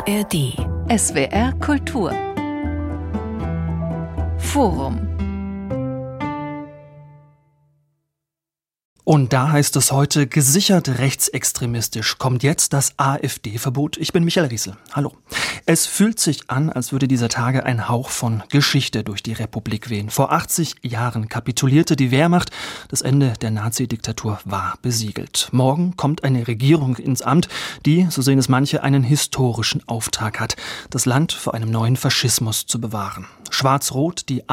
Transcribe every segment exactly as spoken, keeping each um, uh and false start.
A R D. S W R Kultur. Forum. Und da heißt es heute, gesichert rechtsextremistisch kommt jetzt das AfD-Verbot. Ich bin Michael Riesel. Hallo. Es fühlt sich an, als würde dieser Tage ein Hauch von Geschichte durch die Republik wehen. Vor achtzig Jahren kapitulierte die Wehrmacht. Das Ende der Nazi-Diktatur war besiegelt. Morgen kommt eine Regierung ins Amt, die, so sehen es manche, einen historischen Auftrag hat, das Land vor einem neuen Faschismus zu bewahren. Schwarz-Rot, die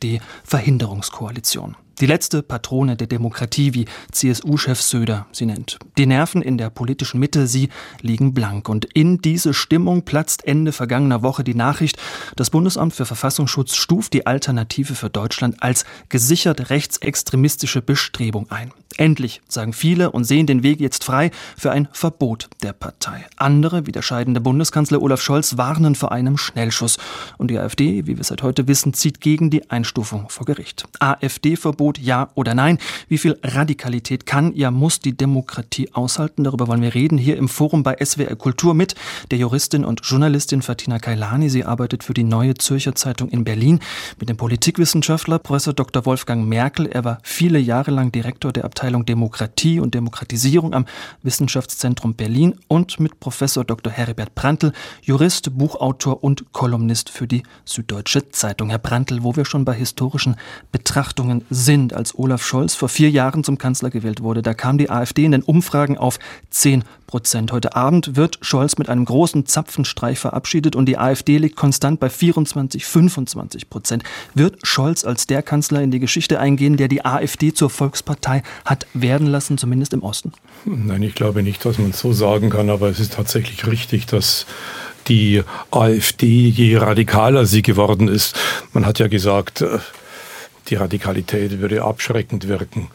AfD-Verhinderungskoalition. Die letzte Patrone der Demokratie, wie C S U-Chef Söder sie nennt. Die Nerven in der politischen Mitte, sie liegen blank. Und in diese Stimmung platzt Ende vergangener Woche die Nachricht, das Bundesamt für Verfassungsschutz stuft die Alternative für Deutschland als gesichert rechtsextremistische Bestrebung ein. Endlich, sagen viele, und sehen den Weg jetzt frei für ein Verbot der Partei. Andere, wie der scheidende Bundeskanzler Olaf Scholz, warnen vor einem Schnellschuss. Und die AfD, wie wir seit heute wissen, zieht gegen die Einstufung vor Gericht. AfD-Verbot, ja oder nein? Wie viel Radikalität kann, ja muss die Demokratie aushalten? Darüber wollen wir reden hier im Forum bei S W R Kultur mit der Juristin und Journalistin Fatina Kailani. Sie arbeitet für die Neue Zürcher Zeitung in Berlin. Mit dem Politikwissenschaftler Professor Doktor Wolfgang Merkel. Er war viele Jahre lang Direktor der Abteilung Demokratie und Demokratisierung am Wissenschaftszentrum Berlin. Und mit Professor Doktor Heribert Prantl, Jurist, Buchautor und Kolumnist für die Süddeutsche Zeitung. Herr Prantl, wo wir schon bei historischen Betrachtungen sind, als Olaf Scholz vor vier Jahren zum Kanzler gewählt wurde. Da kam die AfD in den Umfragen auf zehn Prozent. Heute Abend wird Scholz mit einem großen Zapfenstreich verabschiedet und die AfD liegt konstant bei vierundzwanzig, fünfundzwanzig Prozent. Wird Scholz als der Kanzler in die Geschichte eingehen, der die AfD zur Volkspartei hat werden lassen, zumindest im Osten? Nein, ich glaube nicht, dass man es so sagen kann, aber es ist tatsächlich richtig, dass die AfD, je radikaler sie geworden ist, man hat ja gesagt, die Radikalität würde abschreckend wirken.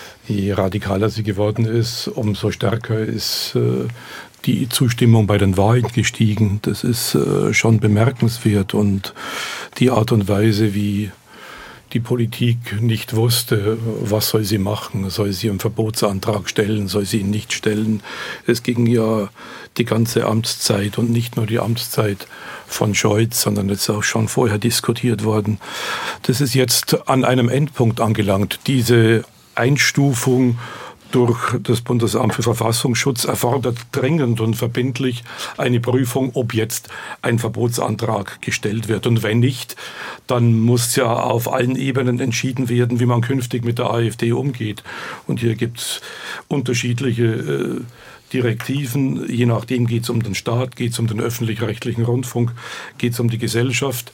Je radikaler sie geworden ist, umso stärker ist äh, die Zustimmung bei den Wahlen gestiegen. Das ist äh, schon bemerkenswert. Und die Art und Weise, wie die Politik nicht wusste, was soll sie machen, soll sie einen Verbotsantrag stellen, soll sie ihn nicht stellen. Es ging ja die ganze Amtszeit und nicht nur die Amtszeit von Scholz, sondern es ist auch schon vorher diskutiert worden. Das ist jetzt an einem Endpunkt angelangt. Diese Einstufung durch das Bundesamt für Verfassungsschutz erfordert dringend und verbindlich eine Prüfung, ob jetzt ein Verbotsantrag gestellt wird. Und wenn nicht, dann muss ja auf allen Ebenen entschieden werden, wie man künftig mit der AfD umgeht. Und hier gibt es unterschiedliche äh, Direktiven. Je nachdem geht es um den Staat, geht es um den öffentlich-rechtlichen Rundfunk, geht es um die Gesellschaft.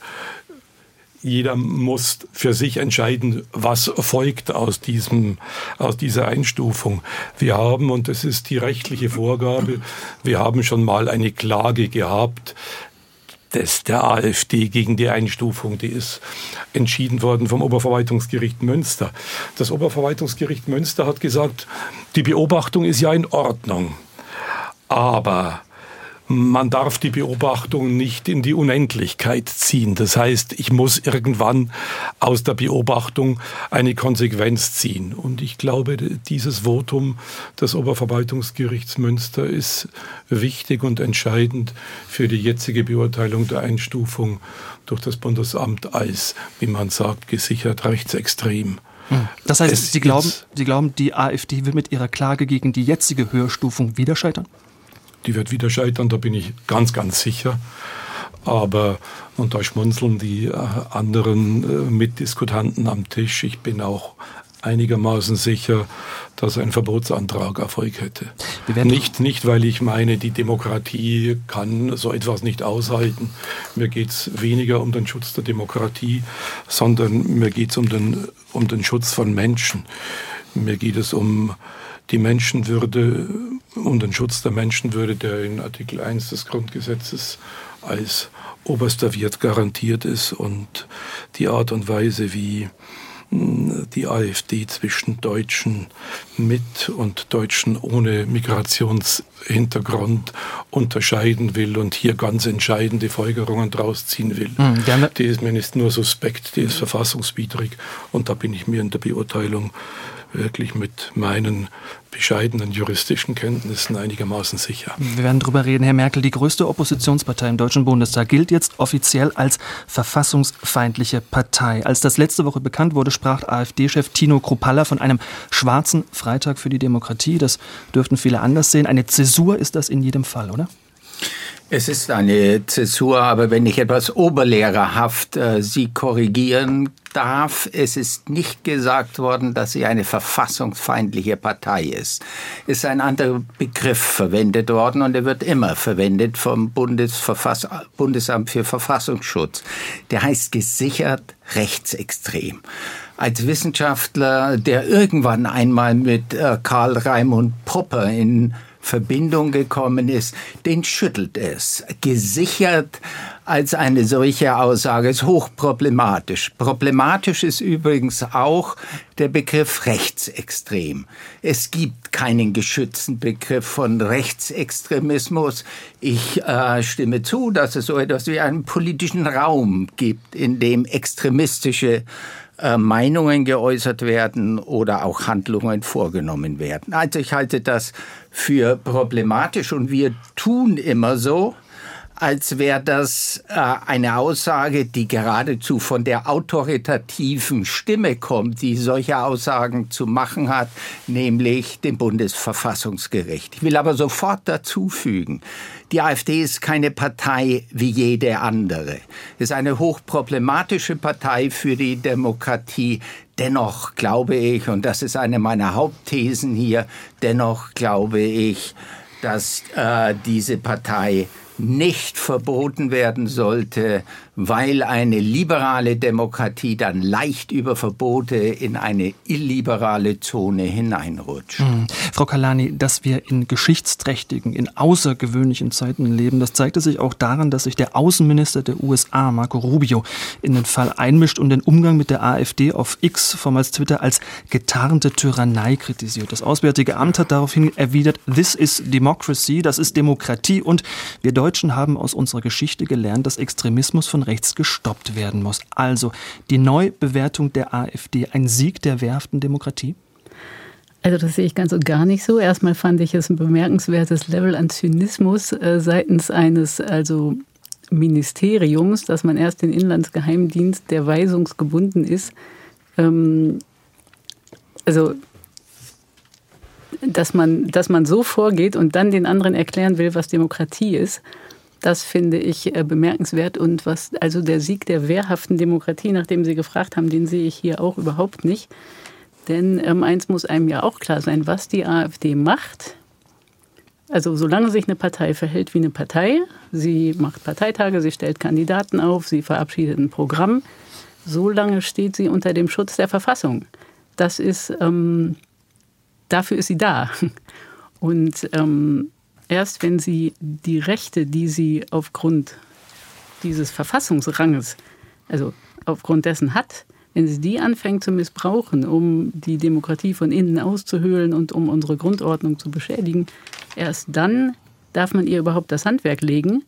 Jeder muss für sich entscheiden, was folgt aus diesem, aus dieser Einstufung. Wir haben, und das ist die rechtliche Vorgabe, wir haben schon mal eine Klage gehabt, des der AfD gegen die Einstufung, die ist entschieden worden vom Oberverwaltungsgericht Münster. Das Oberverwaltungsgericht Münster hat gesagt, die Beobachtung ist ja in Ordnung, aber man darf die Beobachtung nicht in die Unendlichkeit ziehen. Das heißt, ich muss irgendwann aus der Beobachtung eine Konsequenz ziehen. Und ich glaube, dieses Votum des Oberverwaltungsgerichts Münster ist wichtig und entscheidend für die jetzige Beurteilung der Einstufung durch das Bundesamt als, wie man sagt, gesichert rechtsextrem. Das heißt, es Sie glauben, Sie glauben, die AfD will mit ihrer Klage gegen die jetzige Höherstufung wieder scheitern? Die wird wieder scheitern, da bin ich ganz, ganz sicher. Aber, und da schmunzeln die äh, anderen äh, Mitdiskutanten am Tisch, ich bin auch einigermaßen sicher, dass ein Verbotsantrag Erfolg hätte. Nicht, nicht, weil ich meine, die Demokratie kann so etwas nicht aushalten. Mir geht es weniger um den Schutz der Demokratie, sondern mir geht es um den, um den Schutz von Menschen. Mir geht es um die Menschenwürde und den Schutz der Menschenwürde, der in Artikel eins des Grundgesetzes als oberster Wert garantiert ist, und die Art und Weise, wie die AfD zwischen Deutschen mit und Deutschen ohne Migrationshintergrund unterscheiden will und hier ganz entscheidende Folgerungen draus ziehen will. Mhm, die ist mir nicht nur suspekt, die ist verfassungswidrig, und da bin ich mir in der Beurteilung wirklich mit meinen bescheidenen juristischen Kenntnissen einigermaßen sicher. Wir werden drüber reden, Herr Merkel. Die größte Oppositionspartei im Deutschen Bundestag gilt jetzt offiziell als verfassungsfeindliche Partei. Als das letzte Woche bekannt wurde, sprach AfD-Chef Tino Kruppalla von einem schwarzen Freitag für die Demokratie. Das dürften viele anders sehen. Eine Zäsur ist das in jedem Fall, oder? Es ist eine Zäsur, aber wenn ich etwas oberlehrerhaft äh, Sie korrigieren darf, es ist nicht gesagt worden, dass sie eine verfassungsfeindliche Partei ist. Es ist ein anderer Begriff verwendet worden und er wird immer verwendet vom Bundesverfass- Bundesamt für Verfassungsschutz. Der heißt gesichert rechtsextrem. Als Wissenschaftler, der irgendwann einmal mit äh, Karl Raimund Popper in Verbindung gekommen ist, den schüttelt es. Gesichert als eine solche Aussage ist hochproblematisch. Problematisch ist übrigens auch der Begriff rechtsextrem. Es gibt keinen geschützten Begriff von Rechtsextremismus. Ich äh, stimme zu, dass es so etwas wie einen politischen Raum gibt, in dem extremistische Meinungen geäußert werden oder auch Handlungen vorgenommen werden. Also ich halte das für problematisch und wir tun immer so, als wäre das äh, eine Aussage, die geradezu von der autoritativen Stimme kommt, die solche Aussagen zu machen hat, nämlich dem Bundesverfassungsgericht. Ich will aber sofort dazu fügen, die AfD ist keine Partei wie jede andere. Es ist eine hochproblematische Partei für die Demokratie. Dennoch glaube ich, und das ist eine meiner Hauptthesen hier, dennoch glaube ich, dass äh, diese Partei nicht verboten werden sollte, weil eine liberale Demokratie dann leicht über Verbote in eine illiberale Zone hineinrutscht. Mhm. Frau Kalani, dass wir in geschichtsträchtigen, in außergewöhnlichen Zeiten leben, das zeigte sich auch daran, dass sich der Außenminister der U S A, Marco Rubio, in den Fall einmischt und den Umgang mit der AfD auf X, vormals Twitter, als getarnte Tyrannei kritisiert. Das Auswärtige Amt hat daraufhin erwidert, this is democracy, das ist Demokratie und wir Deutschen haben aus unserer Geschichte gelernt, dass Extremismus von rechts gestoppt werden muss. Also die Neubewertung der AfD, ein Sieg der wehrhaften Demokratie? Also das sehe ich ganz und gar nicht so. Erstmal fand ich es ein bemerkenswertes Level an Zynismus äh, seitens eines also Ministeriums, dass man erst den Inlandsgeheimdienst, der weisungsgebunden ist, ähm, also dass man, dass man so vorgeht und dann den anderen erklären will, was Demokratie ist. Das finde ich äh, bemerkenswert und was also der Sieg der wehrhaften Demokratie, nachdem Sie gefragt haben, den sehe ich hier auch überhaupt nicht. Denn ähm, eins muss einem ja auch klar sein, was die AfD macht. Also solange sich eine Partei verhält wie eine Partei, sie macht Parteitage, sie stellt Kandidaten auf, sie verabschiedet ein Programm, solange steht sie unter dem Schutz der Verfassung. Das ist, ähm, dafür ist sie da. Und ähm, erst wenn sie die Rechte, die sie aufgrund dieses Verfassungsranges, also aufgrund dessen hat, wenn sie die anfängt zu missbrauchen, um die Demokratie von innen auszuhöhlen und um unsere Grundordnung zu beschädigen, erst dann darf man ihr überhaupt das Handwerk legen.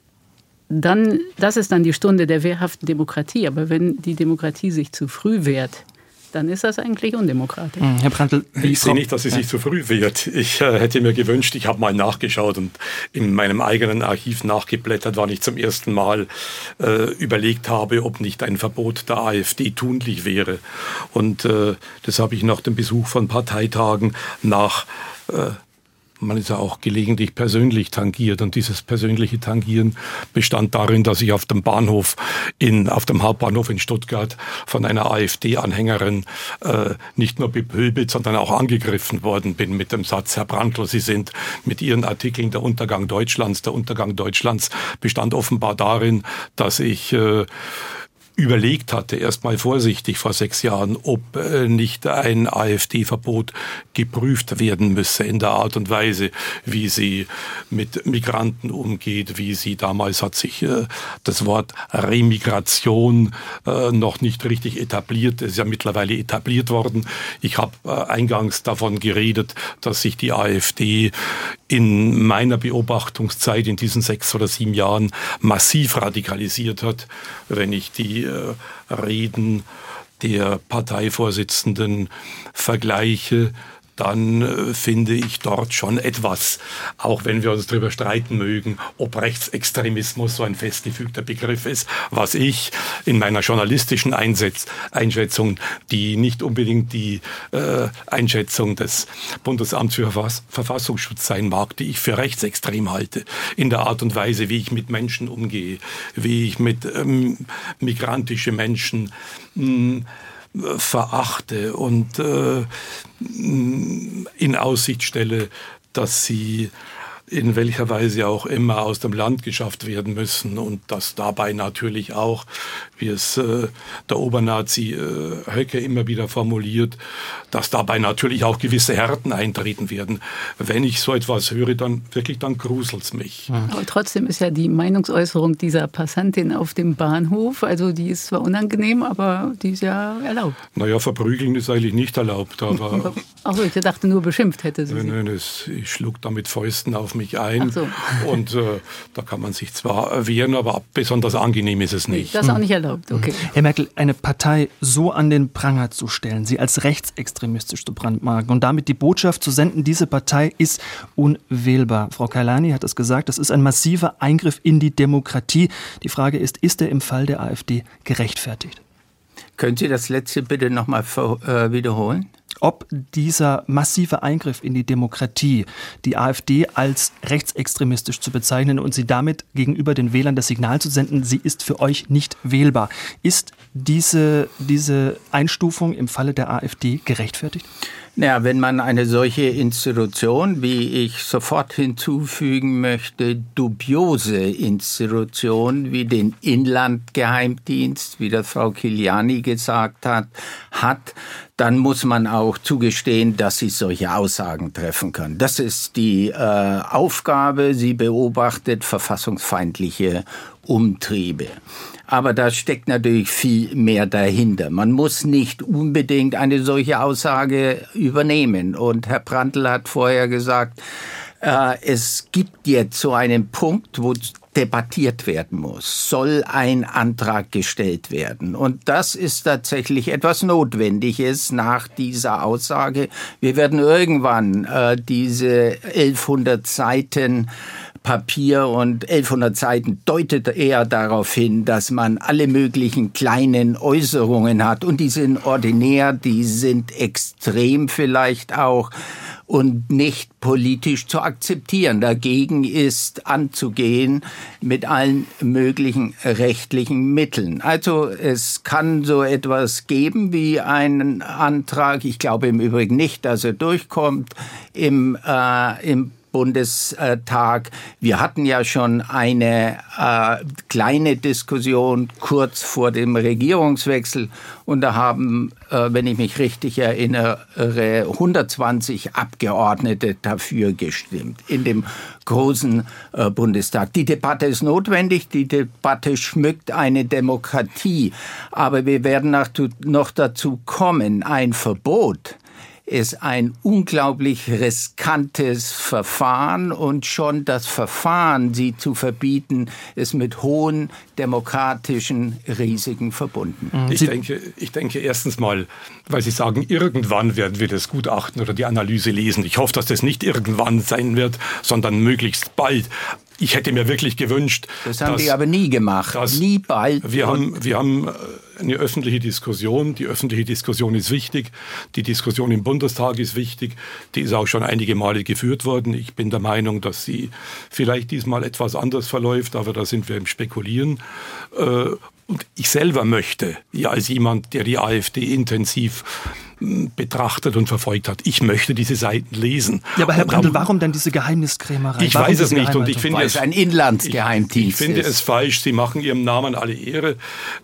Dann, das ist dann die Stunde der wehrhaften Demokratie. Aber wenn die Demokratie sich zu früh wehrt, dann ist das eigentlich undemokratisch. Herr Prantl, ich sehe nicht, dass sie sich zu früh wehrt. Ich äh, hätte mir gewünscht, ich habe mal nachgeschaut und in meinem eigenen Archiv nachgeblättert, wann ich zum ersten Mal äh, überlegt habe, ob nicht ein Verbot der AfD tunlich wäre. Und äh, das habe ich nach dem Besuch von Parteitagen nach äh, man ist ja auch gelegentlich persönlich tangiert und dieses persönliche Tangieren bestand darin, dass ich auf dem Bahnhof in, auf dem Hauptbahnhof in Stuttgart von einer AfD-Anhängerin äh, nicht nur bepöbelt, sondern auch angegriffen worden bin mit dem Satz, Herr Prantl, Sie sind mit Ihren Artikeln der Untergang Deutschlands. Der Untergang Deutschlands bestand offenbar darin, dass ich äh, überlegt hatte, erstmal vorsichtig vor sechs Jahren, ob äh, nicht ein AfD-Verbot geprüft werden müsse in der Art und Weise, wie sie mit Migranten umgeht, wie sie damals hat sich äh, das Wort Remigration äh, noch nicht richtig etabliert, es ist ja mittlerweile etabliert worden. Ich habe äh, eingangs davon geredet, dass sich die AfD in meiner Beobachtungszeit in diesen sechs oder sieben Jahren massiv radikalisiert hat. Wenn ich die äh, Reden der Parteivorsitzenden vergleiche, dann äh, finde ich dort schon etwas, auch wenn wir uns darüber streiten mögen, ob Rechtsextremismus so ein festgefügter Begriff ist, was ich in meiner journalistischen Einsetz, Einschätzung, die nicht unbedingt die äh, Einschätzung des Bundesamts für Verfass, Verfassungsschutz sein mag, die ich für rechtsextrem halte, in der Art und Weise, wie ich mit Menschen umgehe, wie ich mit ähm, migrantische Menschen mh, verachte und äh, in Aussicht stelle, dass sie in welcher Weise auch immer aus dem Land geschafft werden müssen und dass dabei natürlich auch, wie es äh, der Obernazi äh, Höcke immer wieder formuliert, dass dabei natürlich auch gewisse Härten eintreten werden. Wenn ich so etwas höre, dann wirklich, dann gruselt's mich. Aber trotzdem ist ja die Meinungsäußerung dieser Passantin auf dem Bahnhof, also die ist zwar unangenehm, aber die ist ja erlaubt. Naja, verprügeln ist eigentlich nicht erlaubt, aber... Achso, ich dachte nur, beschimpft hätte sie Nein, sie. nein, es, ich schlug da mit Fäusten auf mich ein. Ach so. Und äh, da kann man sich zwar wehren, aber besonders angenehm ist es nicht. Das ist auch nicht erlaubt, okay. Herr Merkel, eine Partei so an den Pranger zu stellen, sie als rechtsextremistisch zu brandmarken und damit die Botschaft zu senden, diese Partei ist unwählbar. Frau Kailani hat es gesagt, das ist ein massiver Eingriff in die Demokratie. Die Frage ist, ist er im Fall der AfD gerechtfertigt? Können Sie das letzte bitte nochmal äh, wiederholen? Ob dieser massive Eingriff in die Demokratie die AfD als rechtsextremistisch zu bezeichnen und sie damit gegenüber den Wählern das Signal zu senden, sie ist für euch nicht wählbar. Ist diese, diese Einstufung im Falle der AfD gerechtfertigt? Naja, wenn man eine solche Institution, wie ich sofort hinzufügen möchte, dubiose Institution wie den Inlandgeheimdienst, wie das Frau Kiliani gesagt hat, hat, dann muss man auch zugestehen, dass sie solche Aussagen treffen kann. Das ist die äh, Aufgabe. Sie beobachtet verfassungsfeindliche Umtriebe. Aber da steckt natürlich viel mehr dahinter. Man muss nicht unbedingt eine solche Aussage übernehmen. Und Herr Brandl hat vorher gesagt, äh, es gibt jetzt so einen Punkt, wo debattiert werden muss. Soll ein Antrag gestellt werden? Und das ist tatsächlich etwas Notwendiges nach dieser Aussage. Wir werden irgendwann äh, diese elfhundert Seiten Papier und elfhundert Seiten deutet eher darauf hin, dass man alle möglichen kleinen Äußerungen hat. Und die sind ordinär, die sind extrem vielleicht auch und nicht politisch zu akzeptieren. Dagegen ist anzugehen mit allen möglichen rechtlichen Mitteln. Also es kann so etwas geben wie einen Antrag. Ich glaube im Übrigen nicht, dass er durchkommt im, äh, im Bundestag. Wir hatten ja schon eine äh, kleine Diskussion kurz vor dem Regierungswechsel und da haben, äh, wenn ich mich richtig erinnere, hundertzwanzig Abgeordnete dafür gestimmt in dem großen äh, Bundestag. Die Debatte ist notwendig, die Debatte schmückt eine Demokratie, aber wir werden noch dazu kommen, ein Verbot ist ein unglaublich riskantes Verfahren und schon das Verfahren, sie zu verbieten, ist mit hohen demokratischen Risiken verbunden. Ich denke, ich denke erstens mal, weil Sie sagen, irgendwann werden wir das Gutachten oder die Analyse lesen. Ich hoffe, dass das nicht irgendwann sein wird, sondern möglichst bald. Ich hätte mir wirklich gewünscht, das haben dass, die aber nie gemacht, nie bald. Wir haben, wir haben eine öffentliche Diskussion. Die öffentliche Diskussion ist wichtig. Die Diskussion im Bundestag ist wichtig. Die ist auch schon einige Male geführt worden. Ich bin der Meinung, dass sie vielleicht diesmal etwas anders verläuft, aber da sind wir im Spekulieren. Und ich selber möchte, ja als jemand, der die AfD intensiv betrachtet und verfolgt hat. Ich möchte diese Seiten lesen. Ja, aber Herr Brandl, warum denn diese Geheimniskrämerei? Ich warum weiß es nicht und ich finde Weil es ein Inlandsgeheimdienst ich, ich finde ist. es falsch. Sie machen Ihrem Namen alle Ehre.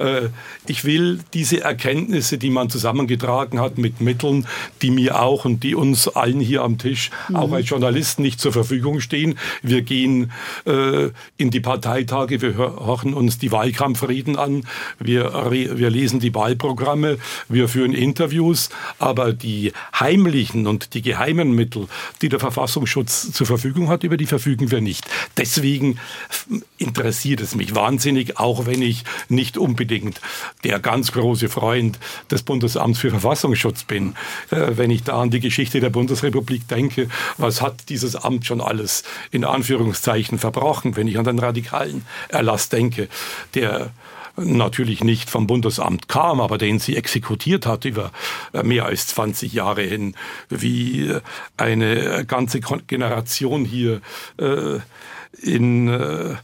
Ich will diese Erkenntnisse, die man zusammengetragen hat mit Mitteln, die mir auch und die uns allen hier am Tisch, mhm. auch als Journalisten, nicht zur Verfügung stehen. Wir gehen äh, in die Parteitage, wir hören uns die Wahlkampfreden an, wir, wir lesen die Wahlprogramme, wir führen Interviews. Aber die heimlichen und die geheimen Mittel, die der Verfassungsschutz zur Verfügung hat, über die verfügen wir nicht. Deswegen interessiert es mich wahnsinnig, auch wenn ich nicht unbedingt der ganz große Freund des Bundesamts für Verfassungsschutz bin. Äh, wenn ich da an die Geschichte der Bundesrepublik denke, was hat dieses Amt schon alles in Anführungszeichen verbrochen, wenn ich an den radikalen Erlass denke, der natürlich nicht vom Bundesamt kam, aber den sie exekutiert hat über mehr als zwanzig Jahre hin, wie eine ganze Generation hier äh, in äh,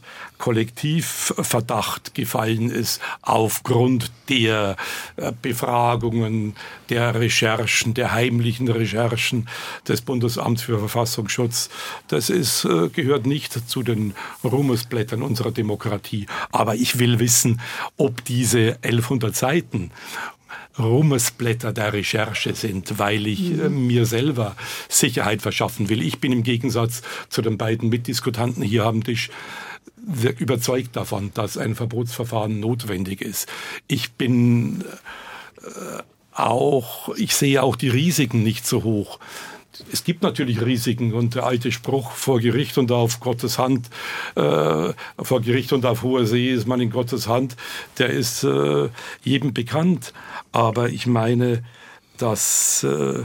Kollektivverdacht gefallen ist aufgrund der äh, Befragungen, der Recherchen, der heimlichen Recherchen des Bundesamts für Verfassungsschutz. Das ist, äh, gehört nicht zu den Ruhmesblättern unserer Demokratie. Aber ich will wissen, ob diese elfhundert Seiten Ruhmesblätter der Recherche sind, weil ich äh, mir selber Sicherheit verschaffen will. Ich bin im Gegensatz zu den beiden Mitdiskutanten hier am Tisch überzeugt davon, dass ein Verbotsverfahren notwendig ist. Ich bin äh, auch, ich sehe auch die Risiken nicht so hoch. Es gibt natürlich Risiken und der alte Spruch, vor Gericht und auf Gottes Hand, äh, vor Gericht und auf hoher See ist man in Gottes Hand, der ist äh, jedem bekannt. Aber ich meine, dass äh,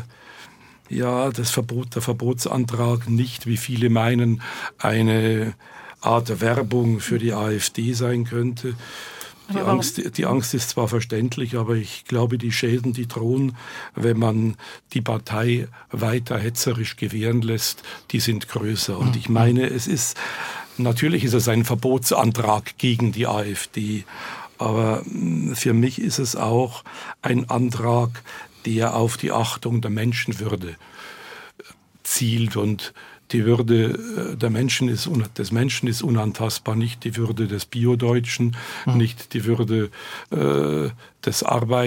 ja, das Verbot, der Verbotsantrag nicht, wie viele meinen, eine Art Werbung für die AfD sein könnte. Die Angst, die Angst ist zwar verständlich, aber ich glaube, die Schäden, die drohen, wenn man die Partei weiter hetzerisch gewähren lässt, die sind größer. Und ich meine, es ist, natürlich ist es ein Verbotsantrag gegen die AfD, aber für mich ist es auch ein Antrag, der auf die Achtung der Menschenwürde zielt. Und die Würde der Menschen ist, des Menschen ist unantastbar, nicht die Würde des Biodeutschen, mhm. nicht die Würde äh, des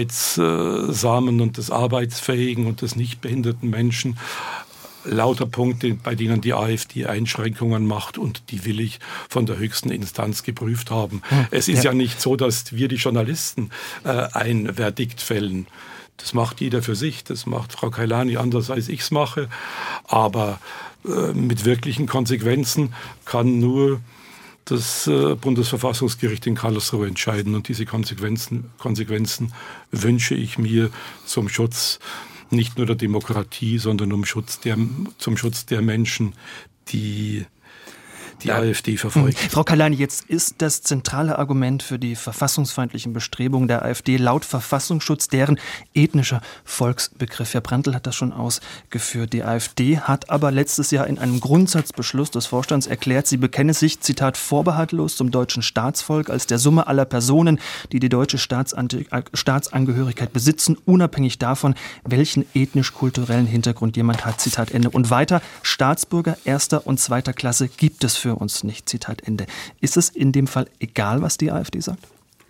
Arbeitssamen und des Arbeitsfähigen und des nicht behinderten Menschen. Lauter Punkte, bei denen die AfD Einschränkungen macht, und die will ich von der höchsten Instanz geprüft haben. Mhm. Es ist ja. ja nicht so, dass wir die Journalisten äh, ein Verdikt fällen. Das macht jeder für sich, das macht Frau Kailani anders, als ich es mache. Aber äh, mit wirklichen Konsequenzen kann nur das äh, Bundesverfassungsgericht in Karlsruhe entscheiden. Und diese Konsequenzen, Konsequenzen wünsche ich mir zum Schutz nicht nur der Demokratie, sondern um Schutz der, zum Schutz der Menschen, die die ja. AfD verfolgt. Frau Kailani, jetzt ist das zentrale Argument für die verfassungsfeindlichen Bestrebungen der AfD laut Verfassungsschutz deren ethnischer Volksbegriff. Herr Brandl hat das schon ausgeführt. Die AfD hat aber letztes Jahr in einem Grundsatzbeschluss des Vorstands erklärt, sie bekenne sich, Zitat, vorbehaltlos zum deutschen Staatsvolk als der Summe aller Personen, die die deutsche Staatsangehörigkeit besitzen, unabhängig davon, welchen ethnisch-kulturellen Hintergrund jemand hat. Zitat Ende. Und weiter, Staatsbürger erster und zweiter Klasse gibt es für für uns nicht. Zitat Ende. Ist es in dem Fall egal, was die AfD sagt?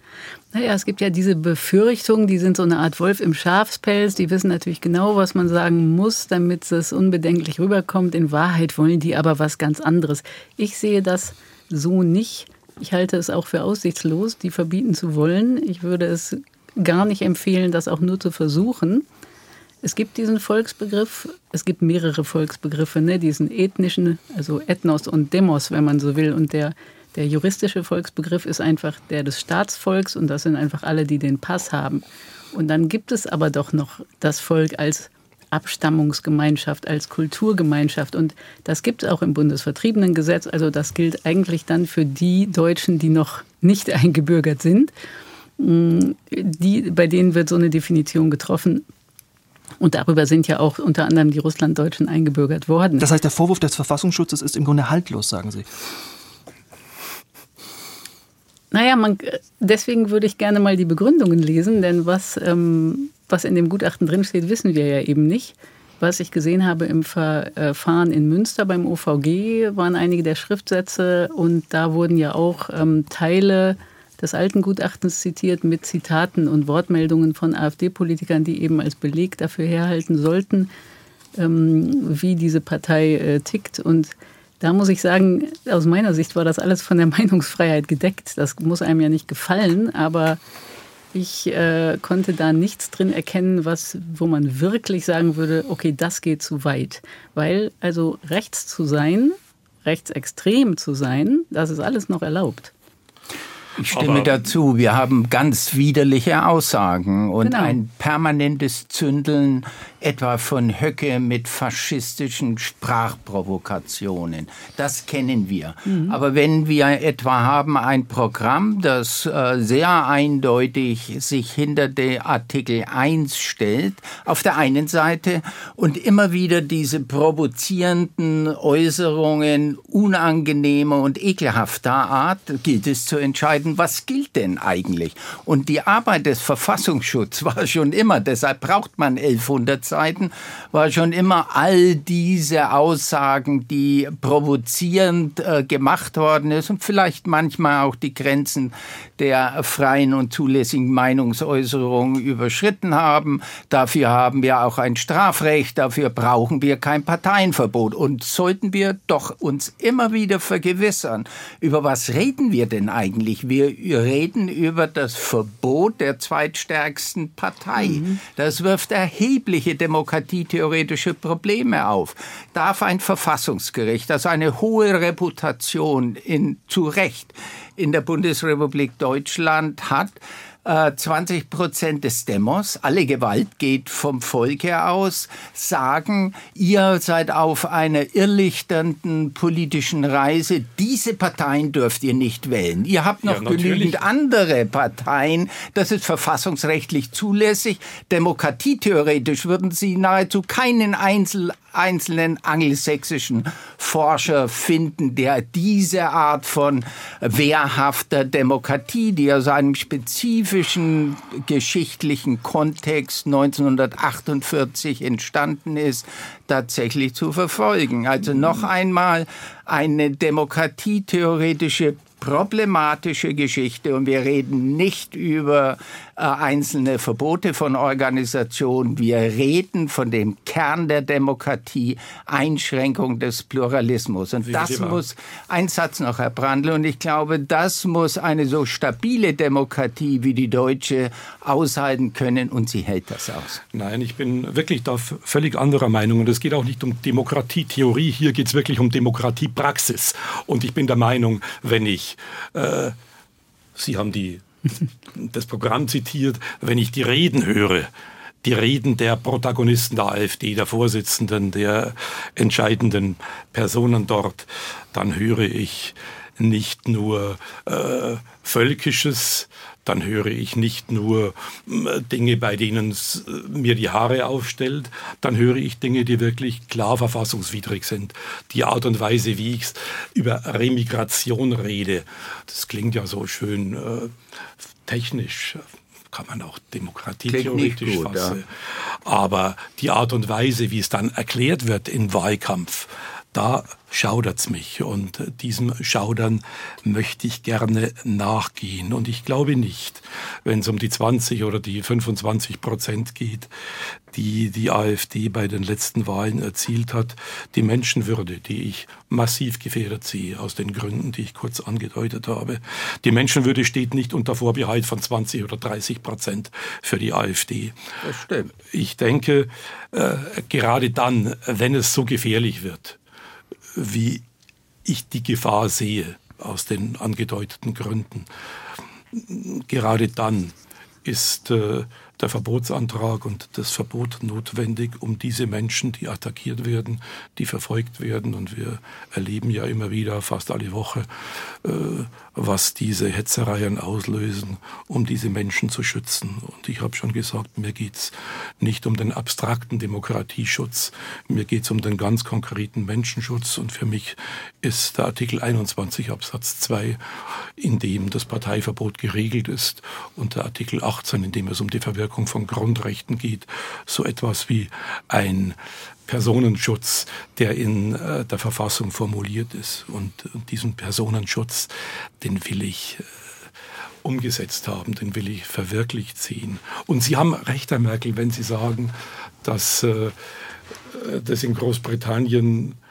Naja, es gibt ja diese Befürchtungen, die sind so eine Art Wolf im Schafspelz. Die wissen natürlich genau, was man sagen muss, damit es unbedenklich rüberkommt. In Wahrheit wollen die aber was ganz anderes. Ich sehe das so nicht. Ich halte es auch für aussichtslos, die verbieten zu wollen. Ich würde es gar nicht empfehlen, das auch nur zu versuchen. Es gibt diesen Volksbegriff, es gibt mehrere Volksbegriffe, ne? Diesen ethnischen, also Ethnos und Demos, wenn man so will. Und der, der juristische Volksbegriff ist einfach der des Staatsvolks, und das sind einfach alle, die den Pass haben. Und dann gibt es aber doch noch das Volk als Abstammungsgemeinschaft, als Kulturgemeinschaft. Und das gibt es auch im Bundesvertriebenengesetz. Also das gilt eigentlich dann für die Deutschen, die noch nicht eingebürgert sind. Die, bei denen wird so eine Definition getroffen. Und darüber sind ja auch unter anderem die Russlanddeutschen eingebürgert worden. Das heißt, der Vorwurf des Verfassungsschutzes ist im Grunde haltlos, sagen Sie? Naja, man, deswegen würde ich gerne mal die Begründungen lesen, denn was, ähm, was in dem Gutachten drinsteht, wissen wir ja eben nicht. Was ich gesehen habe im Verfahren in Münster beim O V G, waren einige der Schriftsätze, und da wurden ja auch ähm, Teile des alten Gutachtens zitiert mit Zitaten und Wortmeldungen von AfD-Politikern, die eben als Beleg dafür herhalten sollten, ähm, wie diese Partei äh, tickt. Und da muss ich sagen, aus meiner Sicht war das alles von der Meinungsfreiheit gedeckt. Das muss einem ja nicht gefallen, aber ich äh, konnte da nichts drin erkennen, was, wo man wirklich sagen würde, okay, das geht zu weit. Weil also rechts zu sein, rechtsextrem zu sein, das ist alles noch erlaubt. Ich stimme dazu. Wir haben ganz widerliche Aussagen und genau. ein permanentes Zündeln etwa von Höcke mit faschistischen Sprachprovokationen. Das kennen wir. Mhm. Aber wenn wir etwa haben ein Programm, das äh, sehr eindeutig sich hinter den Artikel eins stellt, auf der einen Seite, und immer wieder diese provozierenden Äußerungen unangenehmer und ekelhafter Art, gilt es zu entscheiden, was gilt denn eigentlich? Und die Arbeit des Verfassungsschutzes war schon immer, deshalb braucht man elfhundert Seiten, war schon immer all diese Aussagen, die provozierend äh, gemacht worden ist und vielleicht manchmal auch die Grenzen der freien und zulässigen Meinungsäußerung überschritten haben. Dafür haben wir auch ein Strafrecht, dafür brauchen wir kein Parteienverbot. Und sollten wir doch uns immer wieder vergewissern, über was reden wir denn eigentlich? Wir reden über das Verbot der zweitstärksten Partei. Mhm. Das wirft erhebliche demokratietheoretische Probleme auf. Darf ein Verfassungsgericht, das eine hohe Reputation in, zu Recht in der Bundesrepublik Deutschland hat, zwanzig Prozent des Demos, alle Gewalt geht vom Volke aus, sagen, ihr seid auf einer irrlichternden politischen Reise, diese Parteien dürft ihr nicht wählen. Ihr habt noch ja, genügend andere Parteien, das ist verfassungsrechtlich zulässig. Demokratietheoretisch würden sie nahezu keinen Einzel einzelnen angelsächsischen Forscher finden, der diese Art von wehrhafter Demokratie, die aus einem spezifischen geschichtlichen Kontext neunzehnhundertachtundvierzig entstanden ist, tatsächlich zu verfolgen. Also noch einmal eine demokratietheoretische problematische Geschichte, und wir reden nicht über äh, einzelne Verbote von Organisationen, wir reden von dem Kern der Demokratie, Einschränkung des Pluralismus. Und das muss, ein Satz noch, Herr Brandl, und ich glaube, das muss eine so stabile Demokratie wie die deutsche aushalten können, und sie hält das aus. Nein, ich bin wirklich da völlig anderer Meinung, und es geht auch nicht um Demokratietheorie, hier geht es wirklich um Demokratiepraxis. Und ich bin der Meinung, wenn ich Äh, Sie haben die, das Programm zitiert, wenn ich die Reden höre, die Reden der Protagonisten der AfD, der Vorsitzenden, der entscheidenden Personen dort, dann höre ich nicht nur äh, Völkisches, dann höre ich nicht nur äh, Dinge, bei denen es äh, mir die Haare aufstellt, dann höre ich Dinge, die wirklich klar verfassungswidrig sind. Die Art und Weise, wie ich über Remigration rede, das klingt ja so schön äh, technisch, kann man auch demokratietheoretisch gut, fassen. Ja. Aber die Art und Weise, wie es dann erklärt wird im Wahlkampf, da schaudert's mich, und diesem Schaudern möchte ich gerne nachgehen. Und ich glaube nicht, wenn es um die zwanzig oder die fünfundzwanzig Prozent geht, die die AfD bei den letzten Wahlen erzielt hat, die Menschenwürde, die ich massiv gefährdet sehe, aus den Gründen, die ich kurz angedeutet habe. Die Menschenwürde steht nicht unter Vorbehalt von zwanzig oder dreißig Prozent für die AfD. Das stimmt. Ich denke, äh, gerade dann, wenn es so gefährlich wird, wie ich die Gefahr sehe, aus den angedeuteten Gründen. Gerade dann ist äh, der Verbotsantrag und das Verbot notwendig, um diese Menschen, die attackiert werden, die verfolgt werden. Und wir erleben ja immer wieder, fast alle Woche, äh, was diese Hetzereien auslösen, um diese Menschen zu schützen. Und ich habe schon gesagt, mir geht's nicht um den abstrakten Demokratieschutz, mir geht's um den ganz konkreten Menschenschutz. Und für mich ist der Artikel einundzwanzig Absatz zwei, in dem das Parteiverbot geregelt ist, und der Artikel achtzehn, in dem es um die Verwirklichung von Grundrechten geht, so etwas wie ein Personenschutz, der in äh, der Verfassung formuliert ist. Und, und diesen Personenschutz, den will ich äh, umgesetzt haben, den will ich verwirklicht sehen. Und Sie haben recht, Herr Merkel, wenn Sie sagen, dass äh, das in Großbritannien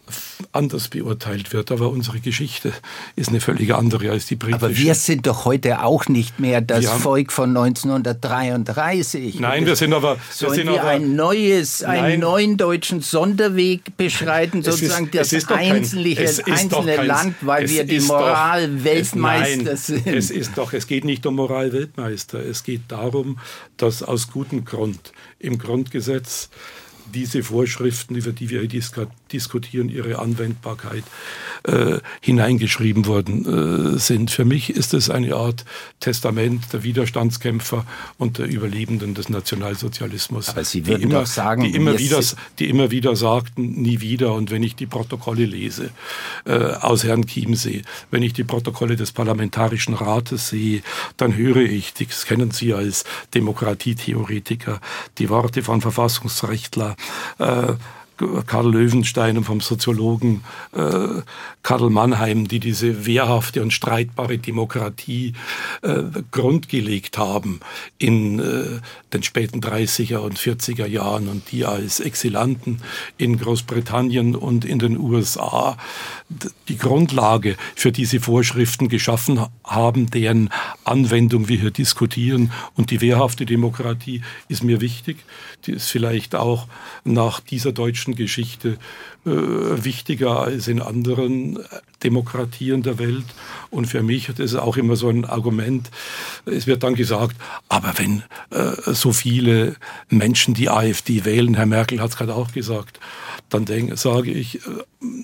anders beurteilt wird. Aber unsere Geschichte ist eine völlig andere als die britische. Aber wir sind doch heute auch nicht mehr das haben, Volk von neunzehnhundertdreiunddreißig. Nein, wir sind aber... Sollen wir, sind wir aber, ein neues, einen nein, neuen deutschen Sonderweg beschreiten, sozusagen ist, das kein, einzelne, einzelne kein, Land, weil wir die Moral-Weltmeister sind? Es ist doch, es geht nicht um Moral-Weltmeister. Es geht darum, dass aus gutem Grund im Grundgesetz diese Vorschriften, über die wir disk- diskutieren, ihre Anwendbarkeit äh, hineingeschrieben worden äh, sind. Für mich ist es eine Art Testament der Widerstandskämpfer und der Überlebenden des Nationalsozialismus. Aber Sie würden die immer, doch sagen, die immer, wieder, die immer wieder sagten, nie wieder. Und wenn ich die Protokolle lese äh, aus Herrn Chiemsee, wenn ich die Protokolle des Parlamentarischen Rates sehe, dann höre ich, das kennen Sie als Demokratietheoretiker, die Worte von Verfassungsrechtler Äh, Karl Löwenstein und vom Soziologen äh, Karl Mannheim, die diese wehrhafte und streitbare Demokratie äh, grundgelegt haben in äh, den späten dreißiger und vierziger Jahren und die als Exilanten in Großbritannien und in den U S A die Grundlage für diese Vorschriften geschaffen haben, deren Anwendung wir hier diskutieren. Und die wehrhafte Demokratie ist mir wichtig. Die ist vielleicht auch nach dieser deutschen Geschichte äh, wichtiger als in anderen Demokratien der Welt. Und für mich, das ist auch immer so ein Argument, es wird dann gesagt, aber wenn äh, so viele Menschen die AfD wählen, Herr Merkel hat es gerade auch gesagt, dann denk, sage ich, äh,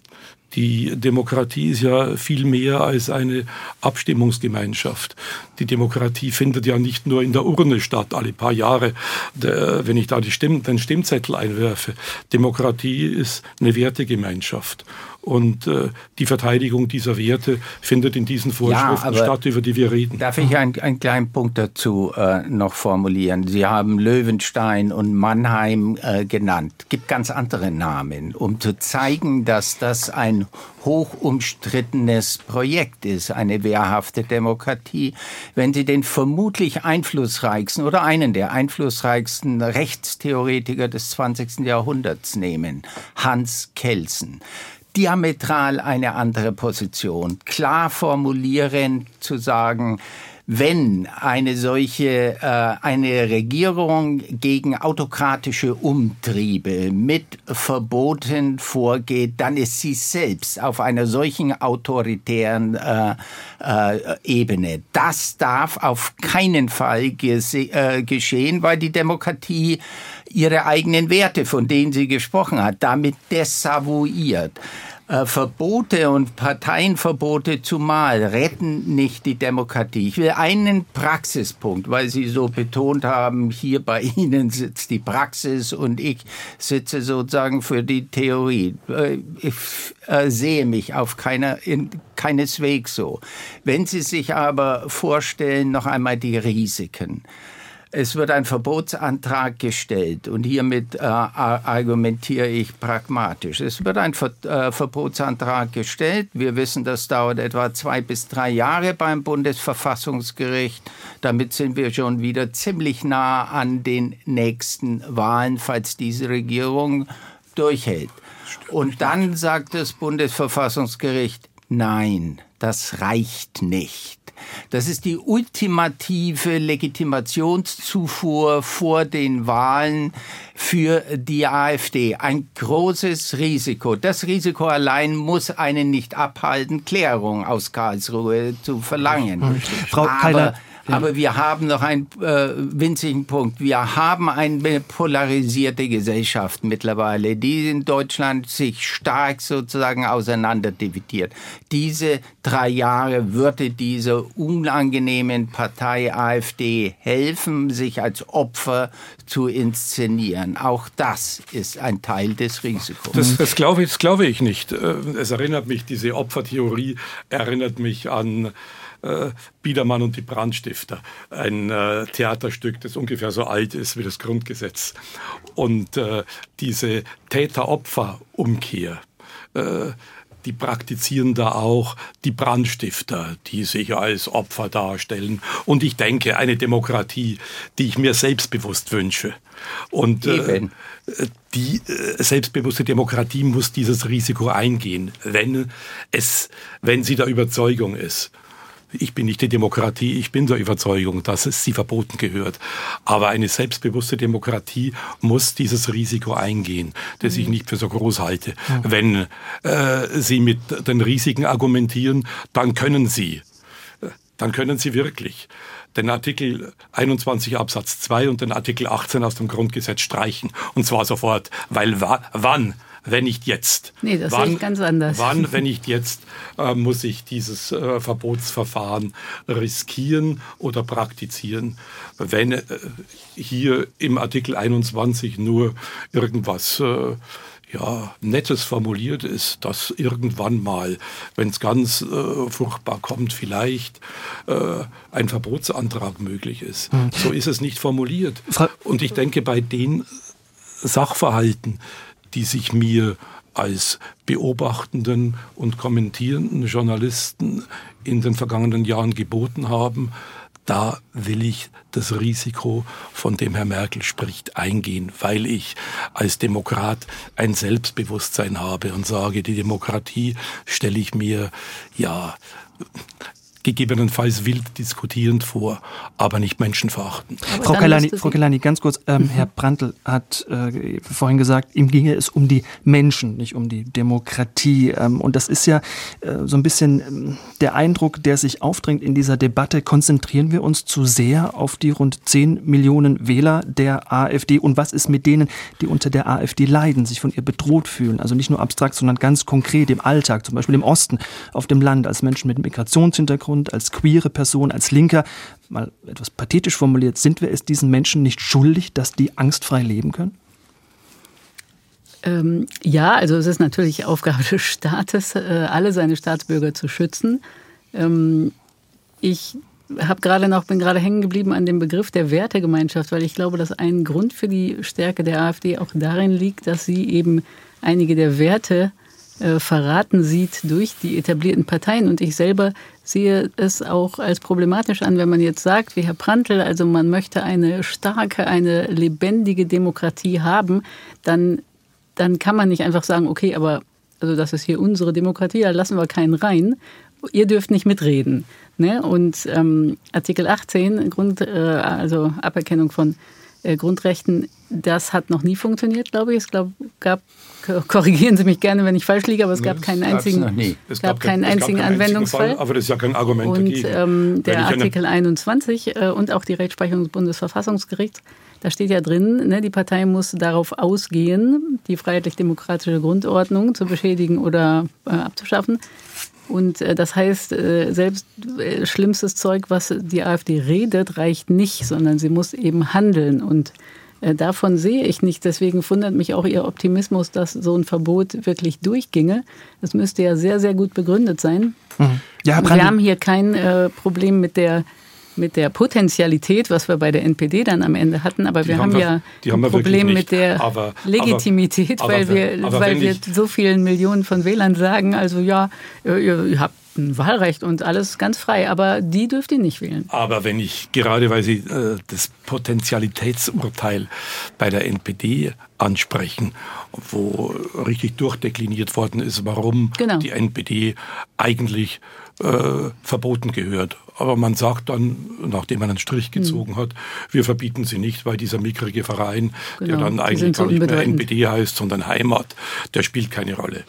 die Demokratie ist ja viel mehr als eine Abstimmungsgemeinschaft. Die Demokratie findet ja nicht nur in der Urne statt, alle paar Jahre, der, wenn ich da die Stimm, den Stimmzettel einwerfe. Demokratie ist eine Wertegemeinschaft. Und äh, die Verteidigung dieser Werte findet in diesen Vorschriften ja, statt, über die wir reden. Darf ich einen, einen kleinen Punkt dazu äh, noch formulieren? Sie haben Löwenstein und Mannheim äh, genannt. Es gibt ganz andere Namen, um zu zeigen, dass das ein hoch umstrittenes Projekt ist, eine wehrhafte Demokratie. Wenn Sie den vermutlich einflussreichsten oder einen der einflussreichsten Rechtstheoretiker des zwanzigsten Jahrhunderts nehmen, Hans Kelsen, diametral eine andere Position, klar formulieren, zu sagen, wenn eine solche, äh, eine Regierung gegen autokratische Umtriebe mit Verboten vorgeht, dann ist sie selbst auf einer solchen autoritären äh, äh, Ebene. Das darf auf keinen Fall gese- äh, geschehen, weil die Demokratie ihre eigenen Werte, von denen sie gesprochen hat, damit desavouiert. Äh, Verbote und Parteienverbote zumal retten nicht die Demokratie. Ich will einen Praxispunkt, weil Sie so betont haben, hier bei Ihnen sitzt die Praxis und ich sitze sozusagen für die Theorie. Äh, ich äh, sehe mich auf keiner, in, keineswegs so. Wenn Sie sich aber vorstellen, noch einmal die Risiken. Es wird ein Verbotsantrag gestellt und hiermit äh, argumentiere ich pragmatisch. Es wird ein Ver- äh, Verbotsantrag gestellt. Wir wissen, das dauert etwa zwei bis drei Jahre beim Bundesverfassungsgericht. Damit sind wir schon wieder ziemlich nah an den nächsten Wahlen, falls diese Regierung durchhält. Und dann sagt das Bundesverfassungsgericht, nein, das reicht nicht. Das ist die ultimative Legitimationszufuhr vor den Wahlen für die AfD. Ein großes Risiko. Das Risiko allein muss einen nicht abhalten, Klärung aus Karlsruhe zu verlangen. Frau Keiler, Aber wir haben noch einen äh, winzigen Punkt. Wir haben eine polarisierte Gesellschaft mittlerweile, die in Deutschland sich stark sozusagen auseinanderdividiert. Diese drei Jahre würde dieser unangenehmen Partei AfD helfen, sich als Opfer zu inszenieren. Auch das ist ein Teil des Risikos. Das, das, glaube, das glaube ich nicht. Es erinnert mich, diese Opfertheorie erinnert mich an Äh, Biedermann und die Brandstifter, ein äh, Theaterstück, das ungefähr so alt ist wie das Grundgesetz. Und äh, diese Täter-Opfer-Umkehr, äh, die praktizieren da auch die Brandstifter, die sich als Opfer darstellen. Und ich denke, eine Demokratie, die ich mir selbstbewusst wünsche. Und äh, die äh, selbstbewusste Demokratie muss dieses Risiko eingehen, wenn es, wenn sie der Überzeugung ist. Ich bin nicht die Demokratie, ich bin der Überzeugung, dass es sie verboten gehört. Aber eine selbstbewusste Demokratie muss dieses Risiko eingehen, das ich nicht für so groß halte. Ja. Wenn äh, Sie mit den Risiken argumentieren, dann können Sie, dann können Sie wirklich den Artikel einundzwanzig Absatz zwei und den Artikel achtzehn aus dem Grundgesetz streichen. Und zwar sofort, weil wa- wann? Wenn nicht jetzt. Nee, das wann, sehe ich ganz anders. Wann, wenn nicht jetzt, äh, muss ich dieses äh, Verbotsverfahren riskieren oder praktizieren? Wenn äh, hier im Artikel einundzwanzig nur irgendwas äh, ja, Nettes formuliert ist, dass irgendwann mal, wenn es ganz äh, furchtbar kommt, vielleicht äh, ein Verbotsantrag möglich ist. Hm. So ist es nicht formuliert. Und ich denke, bei den Sachverhalten, die sich mir als beobachtenden und kommentierenden Journalisten in den vergangenen Jahren geboten haben, da will ich das Risiko, von dem Herr Merkel spricht, eingehen, weil ich als Demokrat ein Selbstbewusstsein habe und sage, die Demokratie stelle ich mir, ja, gegebenenfalls wild diskutierend vor, aber nicht menschenverachtend. Frau Keilani, Frau Keilani, ganz kurz, ähm, mhm. Herr Prantl hat äh, vorhin gesagt, ihm ginge es um die Menschen, nicht um die Demokratie. Ähm, und das ist ja äh, so ein bisschen ähm, der Eindruck, der sich aufdrängt in dieser Debatte. Konzentrieren wir uns zu sehr auf die rund zehn Millionen Wähler der AfD? Und was ist mit denen, die unter der AfD leiden, sich von ihr bedroht fühlen? Also nicht nur abstrakt, sondern ganz konkret im Alltag, zum Beispiel im Osten, auf dem Land, als Menschen mit Migrationshintergrund, als queere Person, als Linker, mal etwas pathetisch formuliert, sind wir es diesen Menschen nicht schuldig, dass die angstfrei leben können? Ähm, ja, also es ist natürlich Aufgabe des Staates, äh, alle seine Staatsbürger zu schützen. Ähm, ich habe gerade noch, bin gerade hängen geblieben an dem Begriff der Wertegemeinschaft, weil ich glaube, dass ein Grund für die Stärke der AfD auch darin liegt, dass sie eben einige der Werte äh, verraten sieht durch die etablierten Parteien. Und ich selber sehe es auch als problematisch an, wenn man jetzt sagt, wie Herr Prantl, also man möchte eine starke, eine lebendige Demokratie haben, dann, dann kann man nicht einfach sagen, okay, aber also das ist hier unsere Demokratie, da lassen wir keinen rein. Ihr dürft nicht mitreden. Ne? Und ähm, Artikel achtzehn, Grund, äh, also Aberkennung von äh, Grundrechten, das hat noch nie funktioniert, glaube ich. Es glaub, gab, korrigieren Sie mich gerne, wenn ich falsch liege, aber es gab keinen einzigen, es gab keinen einzigen Anwendungsfall. Aber das ist ja kein Argument und, dagegen. Ähm, der Artikel einundzwanzig äh, und auch die Rechtsprechung des Bundesverfassungsgerichts, da steht ja drin, ne, die Partei muss darauf ausgehen, die freiheitlich-demokratische Grundordnung zu beschädigen oder äh, abzuschaffen. Und äh, das heißt, äh, selbst äh, schlimmstes Zeug, was die AfD redet, reicht nicht, sondern sie muss eben handeln. Und äh, davon sehe ich nicht. Deswegen wundert mich auch Ihr Optimismus, dass so ein Verbot wirklich durchginge. Das müsste ja sehr, sehr gut begründet sein. Mhm. Ja, wir haben hier kein äh, Problem mit der mit der Potentialität, was wir bei der N P D dann amEnde hatten, aber wir haben, haben ja ein Problem mit der aber, Legitimität, aber, weil aber, wir, aber weil wir so vielen Millionen von Wählern sagen, also ja, ihr, ihr habt ein Wahlrecht und alles ganz frei, aber die dürft ihr nicht wählen. Aber wenn ich, gerade weil Sie äh, das Potentialitätsurteil bei der N P D ansprechen, wo richtig durchdekliniert worden ist, warum genau. die N P D eigentlich äh, verboten gehört. Aber man sagt dann, nachdem man einen Strich gezogen hm. hat, wir verbieten sie nicht, weil dieser mickrige Verein, genau. der dann eigentlich gar so nicht mehr N P D heißt, sondern Heimat, der spielt keine Rolle.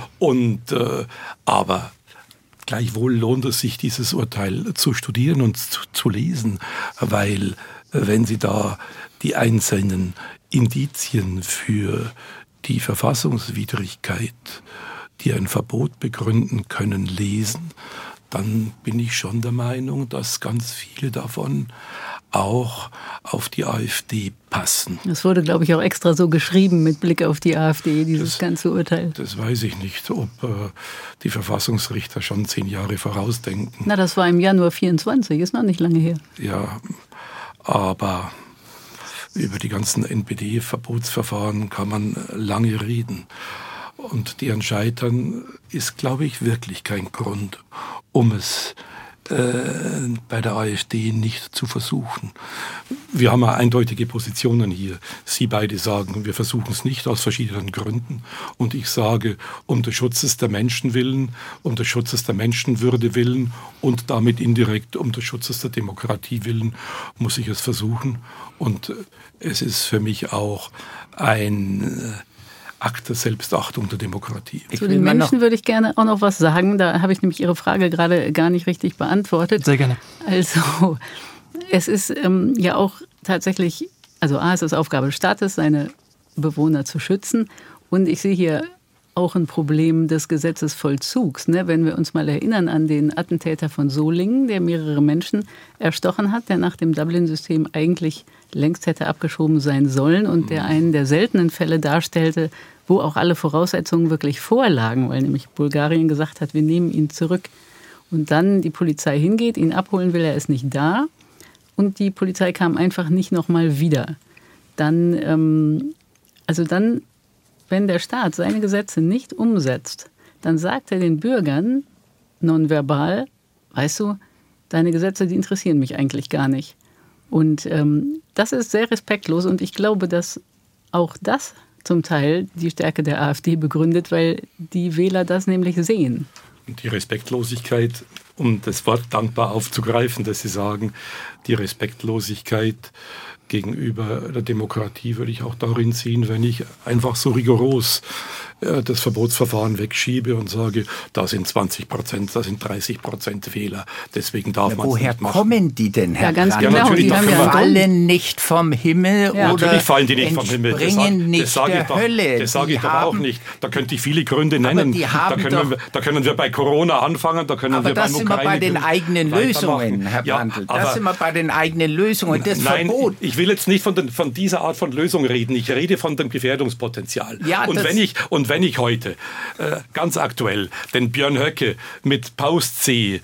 Und äh, aber gleichwohl lohnt es sich, dieses Urteil zu studieren und zu, zu lesen, weil wenn Sie da die einzelnen Indizien für die Verfassungswidrigkeit, die ein Verbot begründen können, lesen, dann bin ich schon der Meinung, dass ganz viele davon auch auf die AfD passen. Das wurde, glaube ich, auch extra so geschrieben mit Blick auf die AfD, dieses das, ganze Urteil. Das weiß ich nicht, ob äh, die Verfassungsrichter schon zehn Jahre vorausdenken. Na, das war im Januar vierundzwanzig, ist noch nicht lange her. Ja, aber über die ganzen N P D-Verbotsverfahren kann man lange reden. Und deren Scheitern ist, glaube ich, wirklich kein Grund, um es äh, bei der AfD nicht zu versuchen. Wir haben ja eindeutige Positionen hier. Sie beide sagen, wir versuchen es nicht aus verschiedenen Gründen. Und ich sage, um des Schutzes der Menschen willen, um des Schutzes der Menschenwürde willen und damit indirekt um des Schutzes der Demokratie willen, muss ich es versuchen. Und es ist für mich auch ein Akt der Selbstachtung der Demokratie. Zu den Menschen würde ich gerne auch noch was sagen. Da habe ich nämlich Ihre Frage gerade gar nicht richtig beantwortet. Sehr gerne. Also es ist ähm, ja auch tatsächlich, also A, es ist Aufgabe des Staates, seine Bewohner zu schützen. Und ich sehe hier auch ein Problem des Gesetzesvollzugs. Ne? Wenn wir uns mal erinnern an den Attentäter von Solingen, der mehrere Menschen erstochen hat, der nach dem Dublin-System eigentlich längst hätte abgeschoben sein sollen und der einen der seltenen Fälle darstellte, wo auch alle Voraussetzungen wirklich vorlagen, weil nämlich Bulgarien gesagt hat, wir nehmen ihn zurück. Und dann die Polizei hingeht, ihn abholen will, er ist nicht da. Und die Polizei kam einfach nicht nochmal wieder. Dann, ähm, also dann, wenn der Staat seine Gesetze nicht umsetzt, dann sagt er den Bürgern nonverbal, weißt du, deine Gesetze, die interessieren mich eigentlich gar nicht. Und ähm, das ist sehr respektlos und ich glaube, dass auch das zum Teil die Stärke der AfD begründet, weil die Wähler das nämlich sehen. Und die Respektlosigkeit, um das Wort dankbar aufzugreifen, dass Sie sagen, die Respektlosigkeit gegenüber der Demokratie würde ich auch darin sehen, wenn ich einfach so rigoros äh, das Verbotsverfahren wegschiebe und sage, da sind zwanzig Prozent, da sind dreißig Prozent Wähler, deswegen darf ja, man es nicht machen. Woher kommen die denn, Herr Ja, ganz Brandl? genau. Ja, natürlich, die da haben können ja wir- fallen nicht vom Himmel Ja. oder Natürlich fallen die nicht vom Himmel. Das entspringen sag- nicht das sage der ich doch, Hölle. Das sage ich Die doch auch haben- nicht. Da könnte ich viele Gründe nennen. die haben da, können wir, doch- da können wir bei Corona anfangen, da können Aber wir das beim sind wir bei den Ukraine-Krieg eigenen weitermachen. Lösungen, Herr Ja, Brandl. aber- Das sind wir bei den eigenen Lösungen. Das Nein, Verbot. ich will jetzt nicht von, den, von dieser Art von Lösung reden. Ich rede von dem Gefährdungspotenzial. Ja, und, das- wenn ich, und wenn ich heute, äh, ganz aktuell, den Björn Höcke mit Post sehe,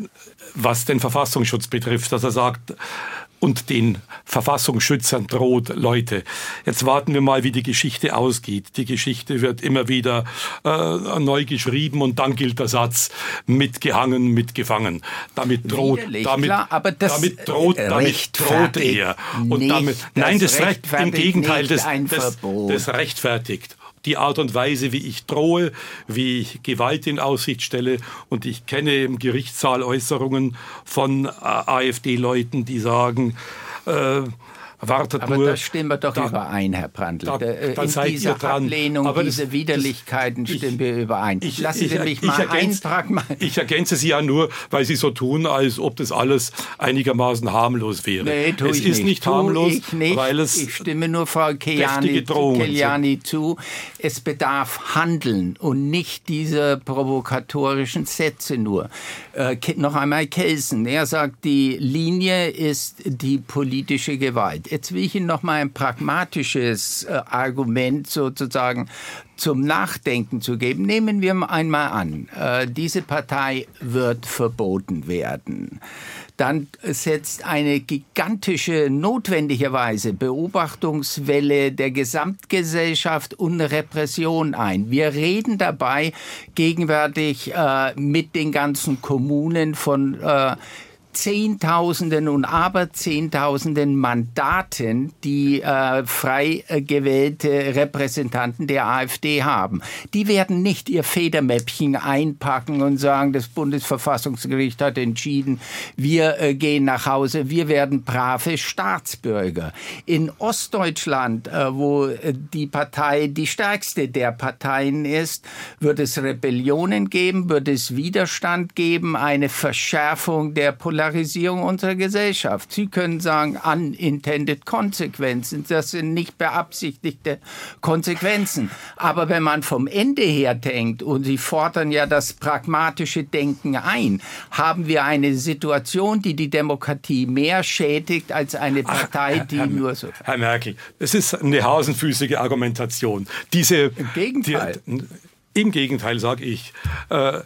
was den Verfassungsschutz betrifft, dass er sagt, und den Verfassungsschützern droht, Leute, jetzt warten wir mal, wie die Geschichte ausgeht. Die Geschichte wird immer wieder äh, neu geschrieben und dann gilt der Satz, mitgehangen, mitgefangen. Damit droht, Widerlich, damit, klar, aber das damit droht, damit droht er. Und nicht, damit, das nein, das recht, im rechtfertigt Gegenteil, nicht das, ein das, Verbot. das rechtfertigt die Art und Weise, wie ich drohe, wie ich Gewalt in Aussicht stelle. Und ich kenne im Gerichtssaal Äußerungen von äh, AfD-Leuten, die sagen, äh, wartet Aber nur. da stimmen wir doch da, überein, Herr Brandl. da- Äh, da In seid ihr dieser dran. Ablehnung, Aber das- diese Widerlichkeiten das- ich- stimmen wir überein. Ich, Lassen ich, Sie mich ich, mal ergänze, eintragen. ich ergänze Sie ja nur, weil Sie so tun, als ob das alles einigermaßen harmlos wäre. Nee, tu es ich ist nicht, nicht Tu harmlos, ich nicht. weil es ich stimme nur Frau Kejani, deftige Drohungen Kejani zu. Es bedarf Handeln und nicht diese provokatorischen Sätze nur. Äh, Ke- noch einmal Kelsen. Er sagt, die Linie ist die politische Gewalt. Jetzt will ich Ihnen noch mal ein pragmatisches äh, Argument sozusagen zum Nachdenken zu geben. Nehmen wir einmal an, äh, diese Partei wird verboten werden. Dann setzt eine gigantische, notwendigerweise Beobachtungswelle der Gesamtgesellschaft und Repression ein. Wir reden dabei gegenwärtig äh, mit den ganzen Kommunen von äh, Zehntausenden und Aberzehntausenden Mandaten, die äh, frei äh, gewählte Repräsentanten der AfD haben. Die werden nicht ihr Federmäppchen einpacken und sagen, das Bundesverfassungsgericht hat entschieden, wir äh, gehen nach Hause, wir werden brave Staatsbürger. In Ostdeutschland, äh, wo äh, die Partei die stärkste der Parteien ist, wird es Rebellionen geben, wird es Widerstand geben, eine Verschärfung der Polarisierung unserer Gesellschaft. Sie können sagen, unintended Consequences, das sind nicht beabsichtigte Konsequenzen. Aber wenn man vom Ende her denkt, und Sie fordern ja das pragmatische Denken ein, haben wir eine Situation, die die Demokratie mehr schädigt als eine Partei, die Herr, nur so... Herr Merkel, es ist eine hasenfüßige Argumentation. Diese, Im Gegenteil. Die, Im Gegenteil, sage ich. Äh,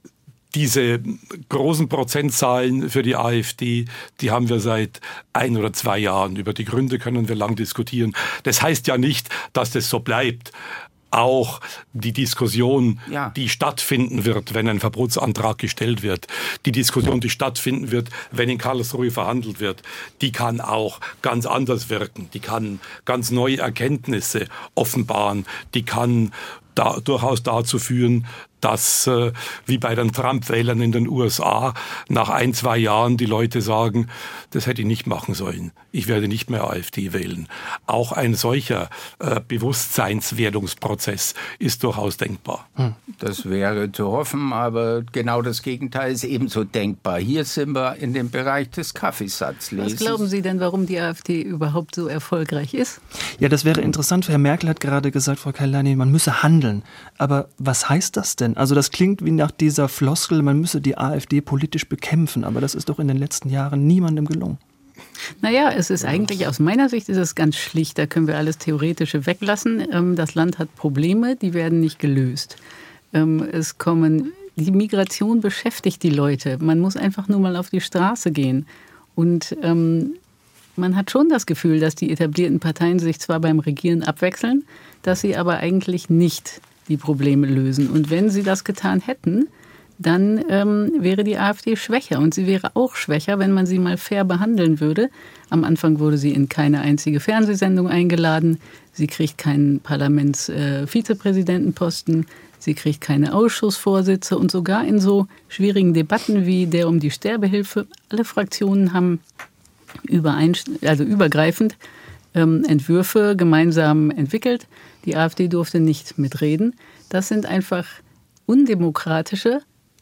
Diese großen Prozentzahlen für die AfD, die haben wir seit ein oder zwei Jahren. Über die Gründe können wir lang diskutieren. Das heißt ja nicht, dass das so bleibt. auch die Diskussion, ja. die stattfinden wird, wenn ein Verbotsantrag gestellt wird, die Diskussion, die stattfinden wird, wenn in Karlsruhe verhandelt wird, die kann auch ganz anders wirken. Die kann ganz neue Erkenntnisse offenbaren. Die kann da, durchaus dazu führen, dass, äh, wie bei den Trump-Wählern in den U S A, nach ein, zwei Jahren die Leute sagen, das hätte ich nicht machen sollen. Ich werde nicht mehr AfD wählen. Auch ein solcher äh, Bewusstseinswerdungsprozess ist durchaus denkbar. Hm. Das wäre zu hoffen, aber genau das Gegenteil ist ebenso denkbar. Hier sind wir in dem Bereich des Kaffeesatzlesens. Was glauben Sie denn, warum die AfD überhaupt so erfolgreich ist? Ja, das wäre interessant. Herr Merkel hat gerade gesagt, Frau Kailani, man müsse handeln. Aber was heißt das denn? Also das klingt wie nach dieser Floskel, man müsse die AfD politisch bekämpfen. Aber das ist doch in den letzten Jahren niemandem gelungen. Naja, es ist eigentlich, aus meiner Sicht ist es ganz schlicht. Da können wir alles Theoretische weglassen. Das Land hat Probleme, die werden nicht gelöst. Es kommen, die Migration beschäftigt die Leute. Man muss einfach nur mal auf die Straße gehen. Und ähm, man hat schon das Gefühl, dass die etablierten Parteien sich zwar beim Regieren abwechseln, dass sie aber eigentlich nicht die Probleme lösen. Und wenn sie das getan hätten, dann ähm, wäre die AfD schwächer. Und sie wäre auch schwächer, wenn man sie mal fair behandeln würde. Am Anfang wurde sie in keine einzige Fernsehsendung eingeladen. Sie kriegt keinen Parlamentsvizepräsidentenposten. Äh, sie kriegt keine Ausschussvorsitze. Und sogar in so schwierigen Debatten wie der um die Sterbehilfe, alle Fraktionen haben übereinst- also übergreifend ähm, Entwürfe gemeinsam entwickelt. Die AfD durfte nicht mitreden. Das sind einfach undemokratische,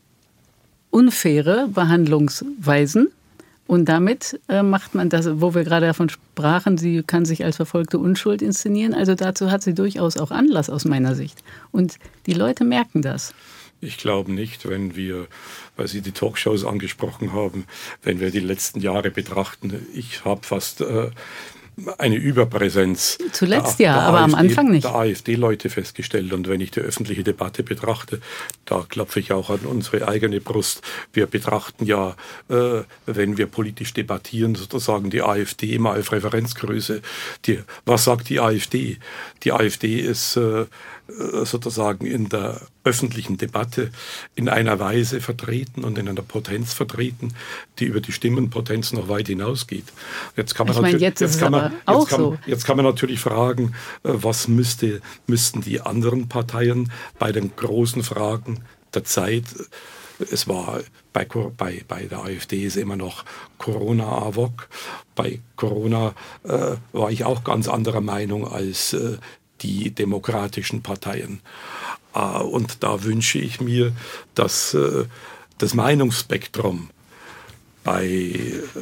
unfaire Behandlungsweisen. Und damit äh, macht man das, wo wir gerade davon sprachen, sie kann sich als verfolgte Unschuld inszenieren. Also dazu hat sie durchaus auch Anlass aus meiner Sicht. Und die Leute merken das. Ich glaube nicht, wenn wir, weil Sie die Talkshows angesprochen haben, wenn wir die letzten Jahre betrachten. Ich habe fast äh, eine Überpräsenz Zuletzt der, ja, der aber AfD, am Anfang nicht. Der AfD-Leute festgestellt. Und wenn ich die öffentliche Debatte betrachte, da klopfe ich auch an unsere eigene Brust. Wir betrachten ja, äh, wenn wir politisch debattieren, sozusagen die AfD immer als Referenzgröße. Die, was sagt die AfD? Die AfD ist äh, sozusagen in der öffentlichen Debatte in einer Weise vertreten und in einer Potenz vertreten, die über die Stimmenpotenz noch weit hinausgeht. Jetzt kann man ich meine, natürlich, jetzt ist jetzt es kann man, aber auch jetzt kann, so. Jetzt kann man natürlich fragen, was müsste, müssten die anderen Parteien bei den großen Fragen der Zeit, es war bei, bei, bei der AfD ist immer noch Corona-Avok, bei Corona äh, war ich auch ganz anderer Meinung als äh, die demokratischen Parteien. Und da wünsche ich mir, dass das Meinungsspektrum bei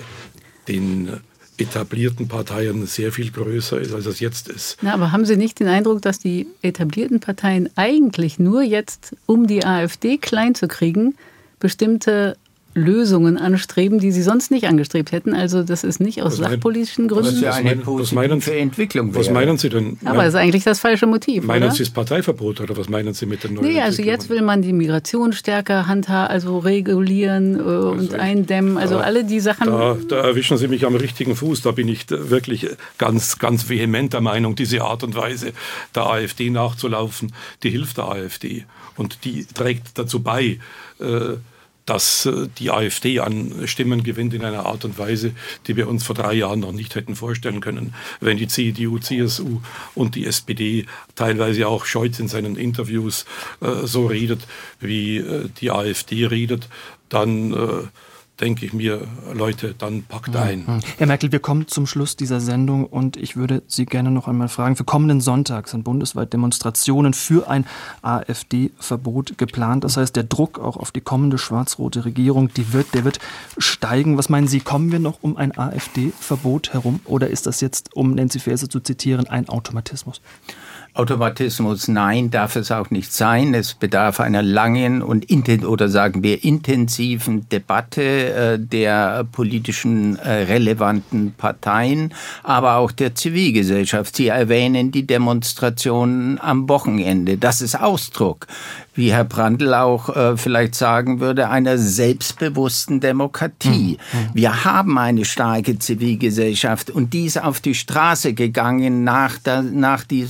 den etablierten Parteien sehr viel größer ist, als es jetzt ist. Na, aber haben Sie nicht den Eindruck, dass die etablierten Parteien eigentlich nur jetzt, um die AfD klein zu kriegen, bestimmte Lösungen anstreben, die sie sonst nicht angestrebt hätten? Also das ist nicht aus was sachpolitischen mein, Gründen. Das ist ja eine was meinen, positive Entwicklung. Was meinen Sie denn? Aber das ist eigentlich das falsche Motiv, Meinen oder? Sie das Parteiverbot oder was meinen Sie mit den neuen Nee, also jetzt will man die Migration stärker handhaben, also regulieren äh, also und eindämmen. Also da, alle die Sachen. Da, da erwischen Sie mich am richtigen Fuß. Da bin ich wirklich ganz, ganz vehement der Meinung, diese Art und Weise der AfD nachzulaufen, die hilft der AfD. Und die trägt dazu bei, äh, dass die AfD an Stimmen gewinnt in einer Art und Weise, die wir uns vor drei Jahren noch nicht hätten vorstellen können. Wenn die C D U, C S U und die S P D, teilweise auch Scholz in seinen Interviews äh, so redet, wie äh, die AfD redet, dann äh, denke ich mir, Leute, dann packt ein. Herr Merkel, wir kommen zum Schluss dieser Sendung und ich würde Sie gerne noch einmal fragen, für kommenden Sonntag sind bundesweit Demonstrationen für ein AfD-Verbot geplant. Das heißt, der Druck auch auf die kommende schwarz-rote Regierung, die wird, der wird steigen. Was meinen Sie, kommen wir noch um ein AfD-Verbot herum oder ist das jetzt, um Nancy Faeser zu zitieren, ein Automatismus? Automatismus, nein, darf es auch nicht sein. Es bedarf einer langen und inten- oder sagen wir intensiven Debatte äh, der politischen äh, relevanten Parteien, aber auch der Zivilgesellschaft. Sie erwähnen die Demonstrationen am Wochenende. Das ist Ausdruck, wie Herr Brandl auch äh, vielleicht sagen würde, einer selbstbewussten Demokratie. Mhm. Wir haben eine starke Zivilgesellschaft und die ist auf die Straße gegangen nach, der, nach diesem obskuren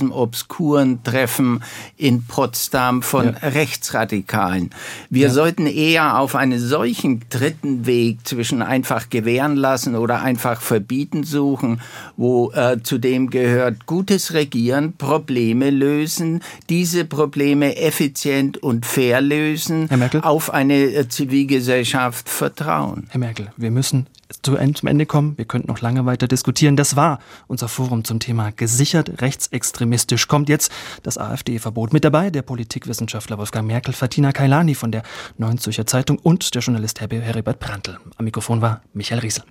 obskuren Treffen in Potsdam von ja. Rechtsradikalen. Wir ja. sollten eher auf einen solchen dritten Weg zwischen einfach gewähren lassen oder einfach verbieten suchen, wo äh, zu dem gehört gutes Regieren, Probleme lösen, diese Probleme effizient und fair lösen, auf eine äh, Zivilgesellschaft vertrauen. Herr Merkel, wir müssen zum Ende kommen. Wir könnten noch lange weiter diskutieren. Das war unser Forum zum Thema gesichert rechtsextremistisch. Kommt jetzt das AfD-Verbot. Mit dabei der Politikwissenschaftler Wolfgang Merkel, Fatina Kailani von der Neuen Zürcher Zeitung und der Journalist Heribert Prantl. Am Mikrofon war Michael Riesel.